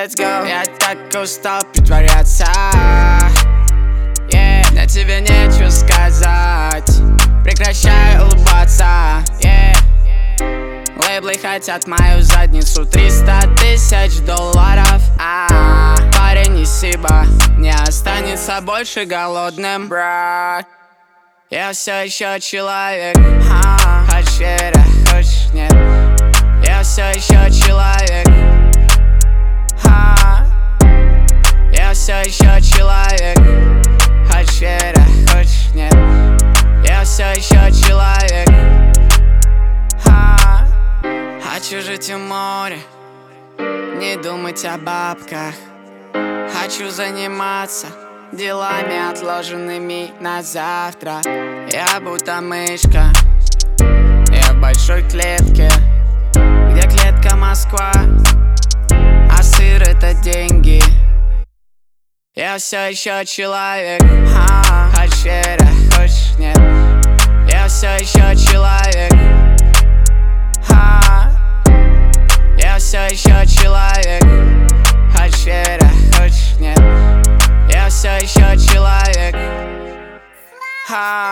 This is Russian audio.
let's go. Я так устал притворяться, на тебе нечего сказать. Прекращай улыбаться, Лейблы хотят мою задницу, 300 тысяч долларов. Парень из Сиба не останется больше голодным, брат. Я все еще человек, хочешь верь, хочешь нет. Я все еще человек, я все еще человек, хочешь верь, хочешь нет. Я все еще человек, хочу жить у моря, не думать о бабках. Хочу заниматься делами, отложенными на завтра. Я будто мышка, я в большой клетке, где клетка Москва, а сыр это деньги. Я все еще человек, хочешь верь, хочешь нет. Я все еще человек, я все еще человек, хочешь верь, хочешь нет. Я все еще человек,